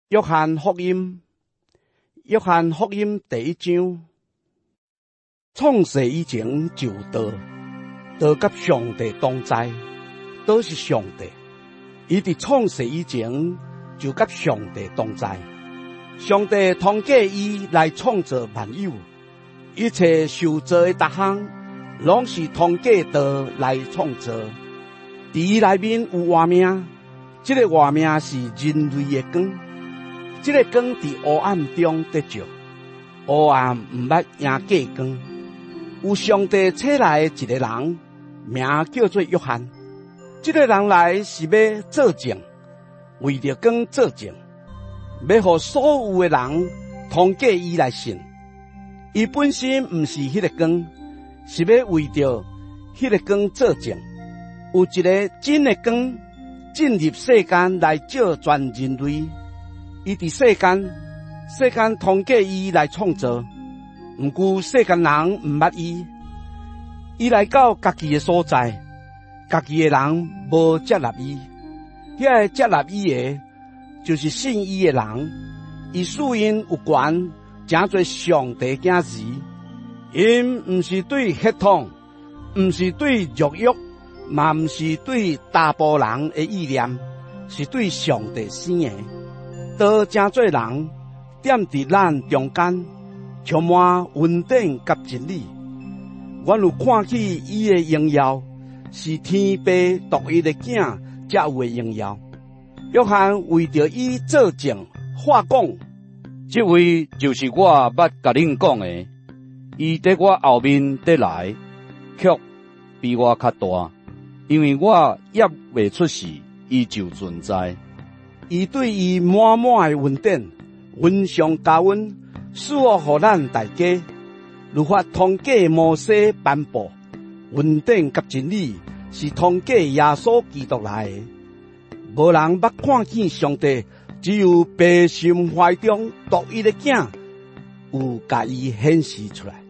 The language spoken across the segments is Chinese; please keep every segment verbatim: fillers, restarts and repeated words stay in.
约翰福音，约翰福音第一章。创世以前就有道，道甲上帝同在，道是上帝。伊伫创世以前就甲上帝同在。上帝通过伊来创造万有，一切受造的各项，拢是通过道来创造。伫伊内面有活命，这个活命是人类的光。这个光伫黑暗中得着，黑暗毋捌赢过光。有上帝差来的一个人，名叫做约翰。这个人来是要作证，为着光作证，要互所有的人通过伊来信。伊本身毋是迄个光，是要为着迄个光作证。有一个真的光进入世间来照全人类。伊伫世间，世间通过伊来创造，毋过世间人毋捌伊。伊来到家己的所在，家己的人无接纳伊。遐个接纳伊的，就是信伊的人。伊使因有权，诚做上帝囝儿。因毋是对血统，毋是对肉欲，嘛毋是对大部人的意念，是对上帝生的。道诚做人，踮伫咱中间，充满恩典甲真理。阮有看起伊的荣耀，是天父独一的囝才有的荣耀。约翰为着伊作证，话讲： 这位就是我捌甲恁讲的，伊在我后面得来，却比我较大，因为我也未出世，伊就存在。 伊对伊满满的恩典，恩上加恩，赐我互咱大家。律法通过摩西颁布，恩典甲真理是通过耶稣基督来的。无人捌看见上帝，只有爸心怀中独一的囝有甲伊显示出来。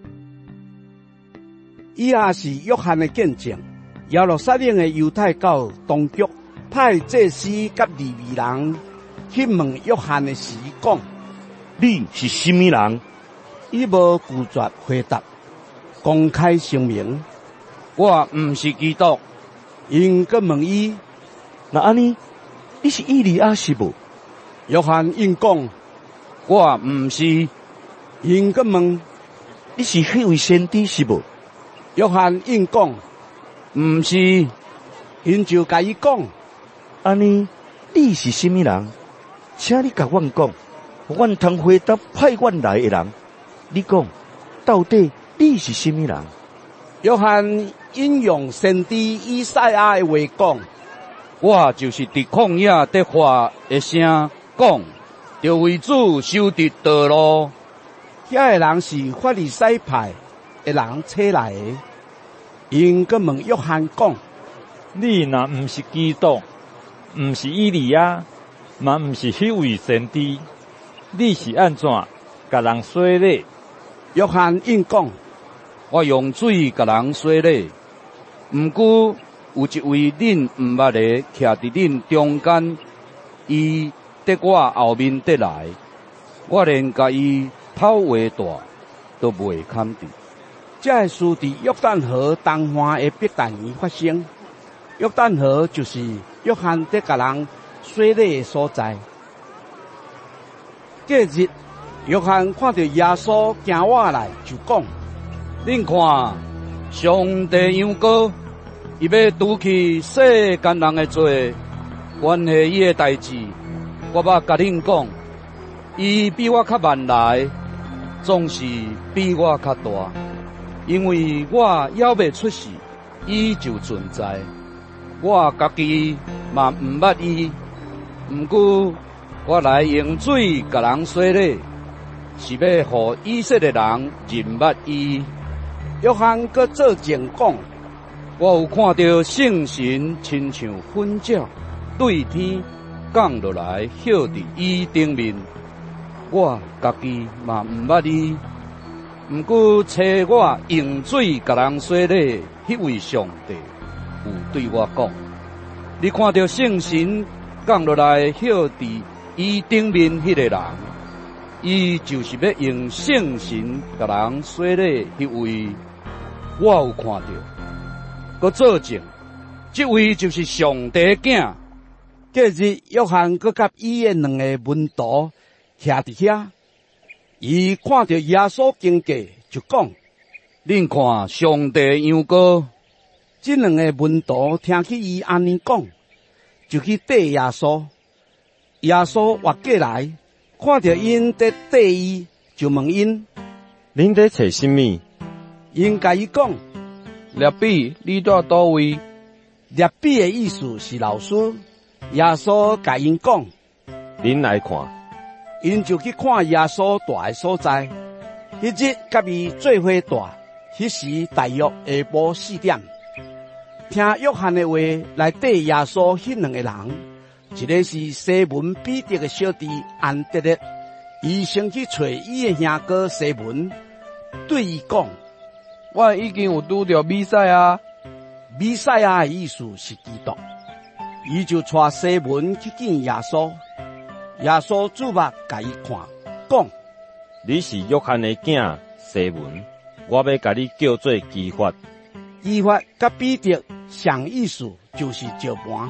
以下是约翰的见证。耶路撒冷的犹太教当局派祭司甲利未人去问约翰的时讲： 你是什么人？ 伊无拒绝回答，公开声明： 我毋是基督。 因阁问伊： 那安尼，你是以利亚是无？ 约翰应讲： 我毋是。 因阁问： 你是迄位先知是无？ 约翰应讲： 毋是。 因就甲伊讲： 安尼，你是什么人？请你甲阮讲，阮通回答派阮来的人。你讲，到底你是什么人？ 约翰引用先知以赛亚的话讲： 我就是伫旷野得发的声，讲，着为主修直道路。 遐个人是法利赛派的人找来的。因阁问约翰讲： 你若毋是基督，毋是以利亚，嘛毋是迄位先知，你是安怎甲人洗礼？ 约翰应讲： 我用水甲人洗礼，毋过有一位恁毋捌的徛伫恁中间，伊伫我后面得来，我连甲伊头话大都袂堪住。 这个事伫约旦河东岸的伯大尼发生。约旦河就是约翰伫甲人洗礼的所在。隔日，约翰看到耶稣行我来，就讲： 恁看，上帝羊羔，伊要除去世间人的罪，关系伊的代志。我捌甲恁讲，伊比我较慢来，总是比我较大，因为我还未出世，伊就存在。我家己嘛毋捌伊，毋过我来用水甲人洗礼，是要互以色列人认捌伊。 约翰阁作证讲： 我有看到圣神亲像粉鸟对天降落来，歇伫伊顶面。我家己嘛毋捌伊，毋过找我用水甲人洗礼，迄位上帝有对我讲：你看到圣神降落来，歇伫伊顶面迄个人，伊就是要用圣神甲人洗礼迄位，我有看到，佮作证，这位就是上帝囝。 隔日，约翰佮甲伊诶两个门徒徛伫遐，伊看到耶稣经过，就讲： 恁看上帝羊羔。 这两个门徒听起伊安尼讲，就去缀耶稣。耶稣活过来，看到因在缀伊，就问因： 恁在找什么？ 因甲伊讲： 勒比，你住倒位？ 勒比的意思是老师。耶稣甲因讲： 恁来看。 因就去看耶稣住的所在。迄日甲伊做伙住，迄时大约下晡四点。听约翰的话来缀耶稣迄两个人，一个是西门彼得的小弟安德烈，伊先去找伊的兄哥西门，对伊讲： 我已经有拄着比赛啊！ 比赛啊的意思是基督。伊就带西门去见耶稣，耶稣注目甲伊看，讲： 你是约翰的囝西门，我要甲你叫做基法。 基法甲彼得上意思就是石盘。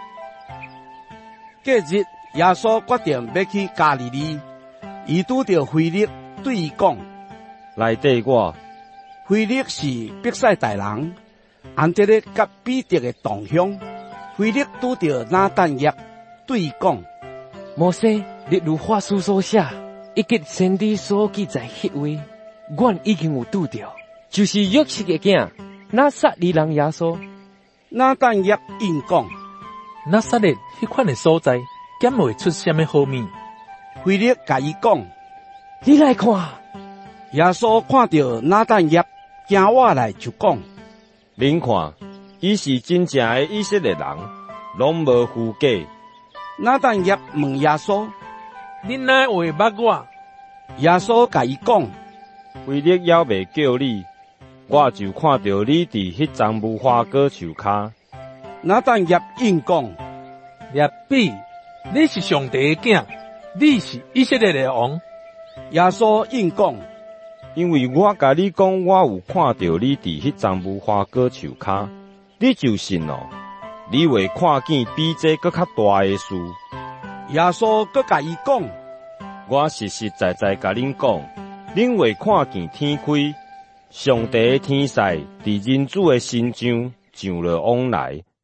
隔日，耶稣决定要去加利利，伊拄着腓力，对伊讲： 来缀我。 腓力是伯赛大人，安德烈甲彼得的同乡。腓力拄着拿但业，对伊讲： 摩西列如法书所写，以及先知所记载迄位，阮已经有拄着，就是约瑟的囝拿撒勒人耶稣。 拿但业应讲： 拿撒勒迄款的所在，检会出什么好物？ 腓力甲伊讲： 你来看。 耶稣看到拿但业行我来，就讲： 恁看，伊是真正的以色列人，拢无虚假。 拿但业问耶稣： 恁哪会捌我？ 耶稣甲伊讲： 腓力还未叫你，我就看到你伫迄丛无花果树骹。 拿但业应讲： 勒比，你是上帝的囝，你是以色列的王。 耶稣应讲： 因为我甲你讲，我有看到你伫迄丛无花果树骹，你就信咯。你会看见比这搁较大的事。 耶稣搁甲伊讲： 我实实在在甲恁讲，恁会看见天开，上帝的天使伫人子的身上上了往来。